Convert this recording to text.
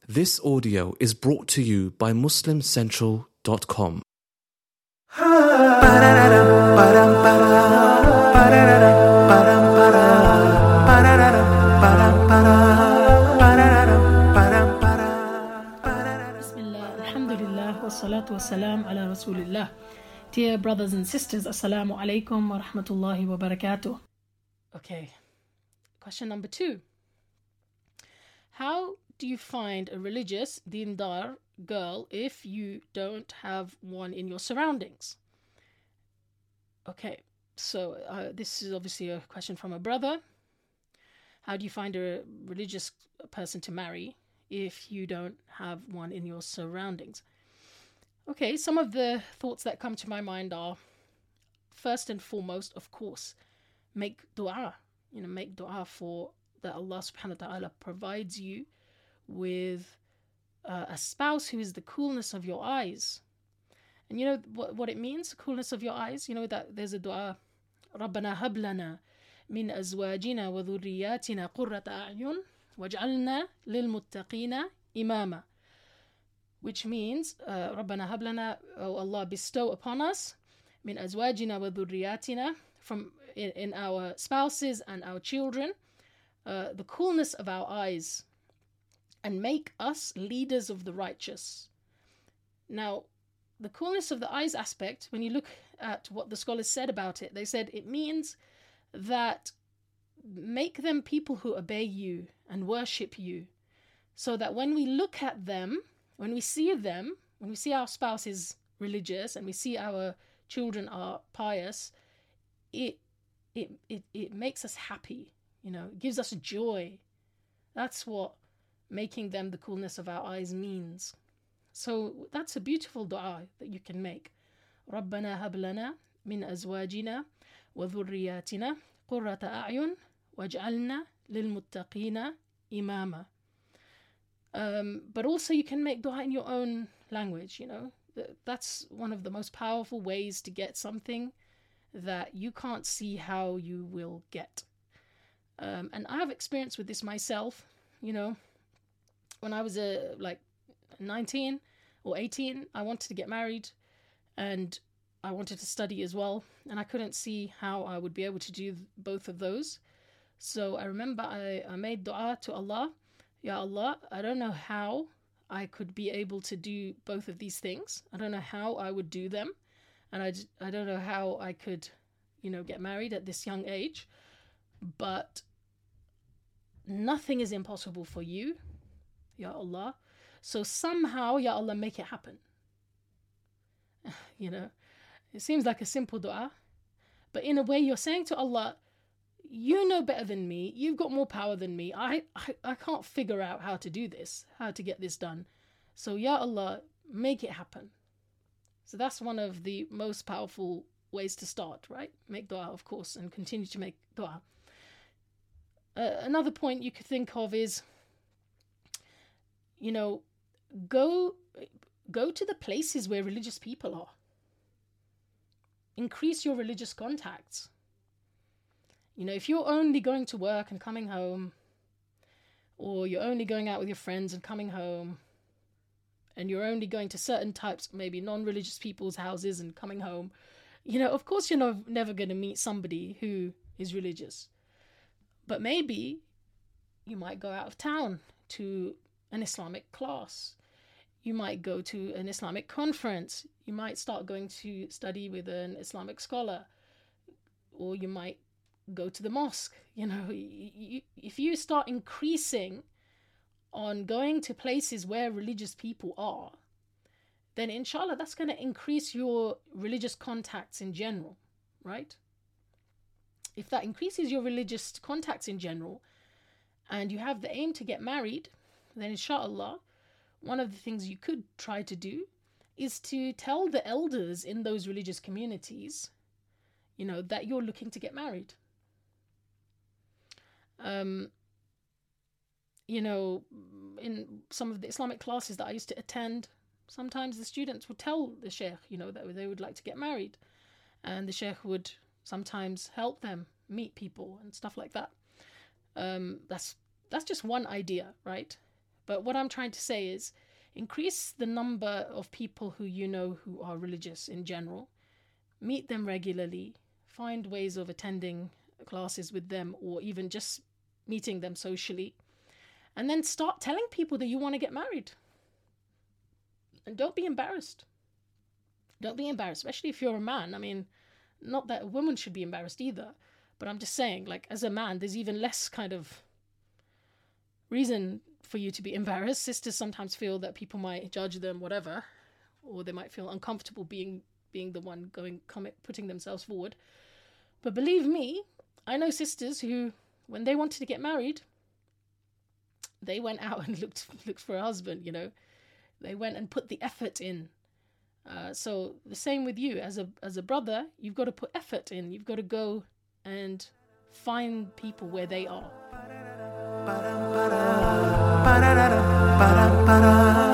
This audio is brought to you by MuslimCentral.com. Bismillah, alhamdulillah, wassalatu wassalam ala rasulillah. Dear brothers and sisters, assalamu alaikum wa rahmatullahi wa barakatuh. Okay, question number 2. How do you find a religious dindar girl if you don't have one in your surroundings? Okay, so this is obviously a question from a brother. How do you find a religious person to marry if you don't have one in your surroundings? Okay, some of the thoughts that come to my mind are, first and foremost, of course, make dua. Make dua for that Allah subhanahu wa ta'ala provides you with a spouse who is the coolness of your eyes. And you know what it means, the coolness of your eyes? You know that there's a dua, رَبَّنَا هَبْ لَنَا مِنْ أَزْوَاجِنَا وَذُرِّيَّاتِنَا قُرَّةَ أَعْيُنٍ وَاجْعَلْنَا لِلْمُتَّقِينَ إِمَامًا, which means, رَبَّنَا هَبْ لَنَا, oh Allah, bestow upon us, مِنْ أَزْوَاجِنَا وَذُرِّيَّاتِنَا, from in our spouses and our children, the coolness of our eyes, and make us leaders of the righteous. Now, the coolness of the eyes aspect, when you look at what the scholars said about it, they said it means that make them people who obey you and worship you, so that when we look at them, when we see our spouse is religious and we see our children are pious, it makes us happy, it gives us joy. That's what making them the coolness of our eyes means. So that's a beautiful dua that you can make. رَبَّنَا هَبْ لَنَا مِنْ أَزْوَاجِنَا وَذُرِّيَّاتِنَا قُرَّةَ أَعْيُنٍ وَاجْعَلْنَا لِلْمُتَّقِينَ إِمَامًا. But also you can make dua in your own language, That's one of the most powerful ways to get something that you can't see how you will get. And I have experience with this myself, when I was like 19 or 18, I wanted to get married and I wanted to study as well, and I couldn't see how I would be able to do both of those. So I remember I made dua to Allah, Ya Allah, I don't know how I could be able to do both of these things. I don't know how I would do them, and I don't know how I could, get married at this young age, but nothing is impossible for you, Ya Allah. So somehow, Ya Allah, make it happen. It seems like a simple dua, but in a way you're saying to Allah, you know better than me, you've got more power than me, I can't figure out how to do this, how to get this done. So Ya Allah, make it happen. So that's one of the most powerful ways to start, right? Make dua, of course, and continue to make dua. Another point you could think of is, go to the places where religious people are. Increase your religious contacts. If you're only going to work and coming home, or you're only going out with your friends and coming home, and you're only going to certain types, maybe non-religious people's houses and coming home, of course you're never going to meet somebody who is religious. But maybe you might go out of town to an Islamic class. You might go to an Islamic conference. You might start going to study with an Islamic scholar. Or you might go to the mosque. If you start increasing on going to places where religious people are, then inshallah that's going to increase your religious contacts in general, right? If that increases your religious contacts in general, and you have the aim to get married, then inshallah, one of the things you could try to do is to tell the elders in those religious communities, that you're looking to get married. In some of the Islamic classes that I used to attend, sometimes the students would tell the sheikh, that they would like to get married, and the sheikh would sometimes help them meet people and stuff like that. That's just one idea, right? But what I'm trying to say is increase the number of people who you know who are religious in general. Meet them regularly. Find ways of attending classes with them, or even just meeting them socially. And then start telling people that you want to get married. And don't be embarrassed. Don't be embarrassed, especially if you're a man. I mean, not that a woman should be embarrassed either, but I'm just saying, like, as a man, there's even less kind of reason for you to be embarrassed. Sisters sometimes feel that people might judge them, whatever, or they might feel uncomfortable being the one putting themselves forward. But believe me, I know sisters who, when they wanted to get married, they went out and looked for a husband, you know. They went and put the effort in. So the same with you. As a brother, you've got to put effort in. You've got to go and find people where they are.